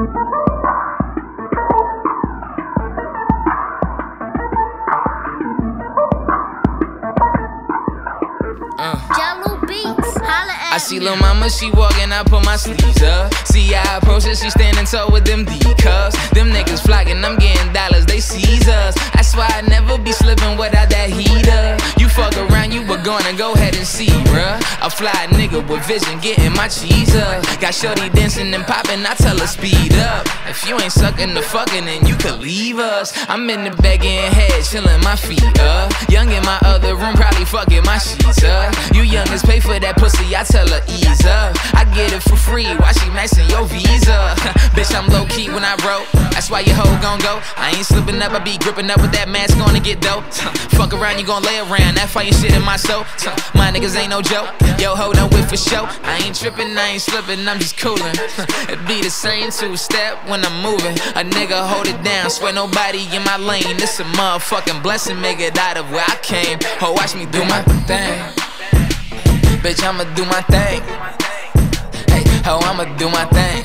I see lil' mama, she walkin', I put my sleeves up. See how I approach her, she standing tall with them D-cups. Them niggas flockin', I'm getting dollars, they seize us. That's why I never be slippin' without that heater. You fuck around, you were gonna go ahead and see, bruh. A fly nigga with vision, getting my cheese up. Got shorty dancing and poppin', I tell her speed up. If you ain't suckin' the fucking, then you could leave us. I'm in the bed getting head, chillin' my feet up. Young in my other room, probably fucking my sheets up. You youngest pay for that pussy, I tell her ease up. I get it for free, why she maxing your visa? Bitch, I'm low key when I roll, that's why your hoe gon' go. I ain't slipping up, I be gripping up with that mask on to get dope. Fuck around, you gon' lay around, that fire shit in my soul. My niggas ain't no joke, yo ho done with for show. I ain't trippin', I ain't slippin', I'm just coolin'. It be the same two-step when I'm moving. A nigga hold it down, swear nobody in my lane. This a motherfucking blessing, make it out of where I came. Ho, watch me do my thing. Bitch, I'ma do my thing. Hey, ho, I'ma do my thing.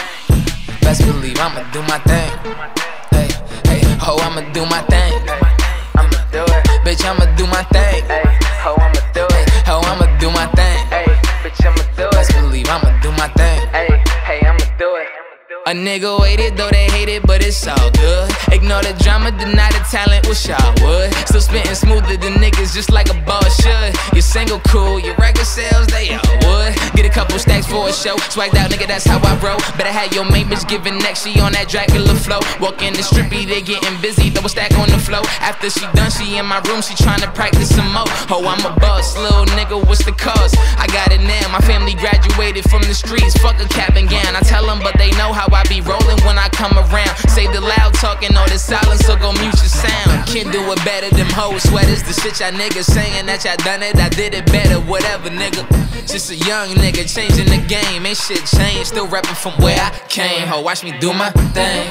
Best believe I'ma do my thing. Hey, hey, ho, I'ma do my thing. I'ma do it. Bitch, I'ma do my thing. Hey, ho, I'ma do it. Ho, I'ma do my thing. Hey, bitch, I'ma do it. Best believe I'ma do my thing. Hey, hey, I'ma do it. A nigga waited, though they hate it, but it's all good. Ignore the drama, deny the talent, wish I would. Still spittin' smoother than niggas, just like a boss should. Your single cool, your record sales, they all would. Get a couple stacks for a show, swagged out, nigga, that's how I roll. Better have your main bitch giving next, she on that Dracula flow. Walk in the strippy, they getting busy, throw a stack on the floor. After she done, she in my room, she tryna practice some more. Oh, I'm a boss, little nigga, what's the cause? I got it now, my family graduated from the streets. Fuck a cap and gown, I tell them, but they know how I be rolling when I come around. Say the loud talking or the silence, so go mute your sound. Can't do it better than hoes sweaters. The shit y'all niggas saying that y'all done it, I did it better, whatever, nigga. Just a young nigga changing the game, ain't shit changed. Still rapping from where I came. Ho, watch me do my thing.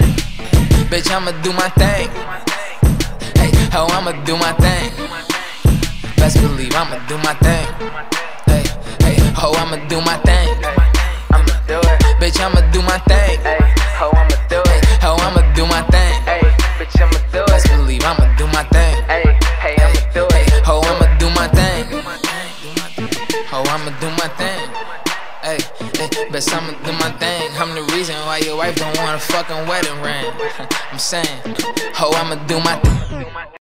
Bitch, I'ma do my thing. Hey, ho, I'ma do my thing. Best believe I'ma do my thing. Hey, hey, ho, I'ma do my thing. I'ma do it. Bitch, I'ma do my thing. Hey, ho, I'ma do it. Ho, I'ma do my thing. Hey, bitch, I'ma do it. Best believe I'ma do my thing. Hey, hey, I'ma do it. Ho, I'ma do my thing. Ho, I'ma do my thing. Hey, hey, bitch, I'ma do my thing. I'm the reason why your wife don't want a fucking wedding ring. I'm saying, ho, I'ma do my thing.